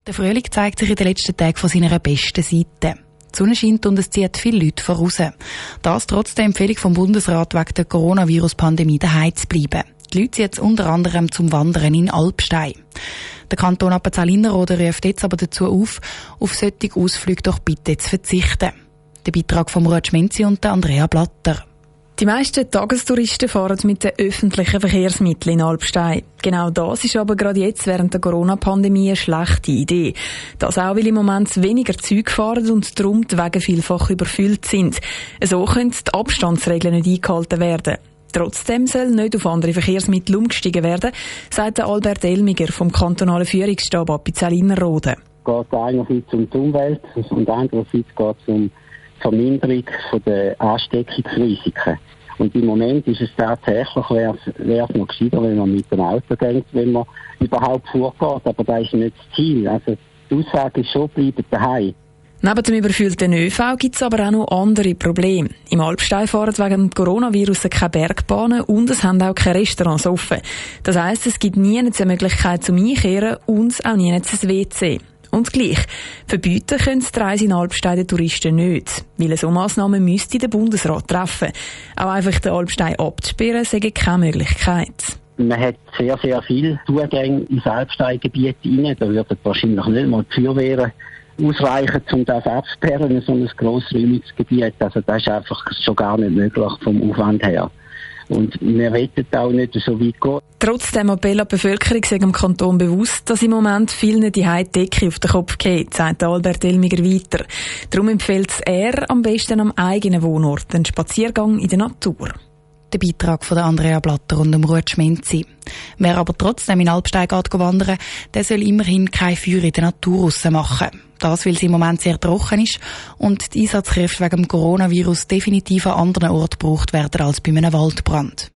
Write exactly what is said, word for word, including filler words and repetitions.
Der Frühling zeigt sich in den letzten Tagen von seiner besten Seite. Die Sonne scheint und es zieht viele Leute voraus. Das trotz der Empfehlung vom Bundesrat, wegen der Coronavirus-Pandemie daheim zu bleiben. Die Leute ziehen jetzt unter anderem zum Wandern in Alpstein. Der Kanton Appenzell-Innerrhoden ruft jetzt aber dazu auf, auf solche Ausflüge doch bitte zu verzichten. Der Beitrag von Ruud Schmenzi und Andrea Blatter. Die meisten Tagestouristen fahren mit den öffentlichen Verkehrsmitteln in Alpstein. Genau das ist aber gerade jetzt während der Corona-Pandemie eine schlechte Idee. Das auch, weil im Moment weniger Züge fahren und darum die Wege vielfach überfüllt sind. So können die Abstandsregeln nicht eingehalten werden. Trotzdem soll nicht auf andere Verkehrsmittel umgestiegen werden, sagt Albert Elmiger vom kantonalen Führungsstab Appenzell-Innerrhoden. Es geht einerseits um die Umwelt und andererseits geht es um die Verminderung der Ansteckungsrisiken. Und im Moment ist es tatsächlich, wäre es noch gescheiter, wenn man mit dem Auto geht, wenn man überhaupt vorgeht. Aber das ist nicht das Ziel. Also die Aussage ist schon, bleiben daheim. Neben dem überfüllten ÖV gibt es aber auch noch andere Probleme. Im Alpstein fahren wegen dem Coronavirus keine Bergbahnen und es haben auch keine Restaurants offen. Das heisst, es gibt nie eine Möglichkeit zum Einkehren und auch nie ein W C. Und gleich, verbieten können die Reise in Alpstein den Touristen nicht. Weil eine solche Massnahmen müsste der Bundesrat treffen. Auch einfach den Alpstein abzusperren, sei keine Möglichkeit. Man hat sehr, sehr viele Zugänge ins Alpsteingebiet rein. Da würden wahrscheinlich nicht mal die Feuerwehren ausreichen, um das abzusperren, so ein grossräumiges Gebiet. Also das ist einfach schon gar nicht möglich vom Aufwand her. Und wir wollen auch nicht so weit gehen. Trotzdem Appell an die Bevölkerung sei dem Kanton bewusst, dass im Moment vielen die Decke auf den Kopf geht, sagt Albert Elmiger weiter. Darum empfiehlt er am besten am eigenen Wohnort einen Spaziergang in der Natur. Der Beitrag von Andrea Blatter und dem Ruud Schmenzi. Wer aber trotzdem in Alpstein geht wandern, der soll immerhin kein Feuer in der Natur raus machen. Das, weil es im Moment sehr trocken ist und die Einsatzkräfte wegen dem Coronavirus definitiv an anderen Orten gebraucht werden als bei einem Waldbrand.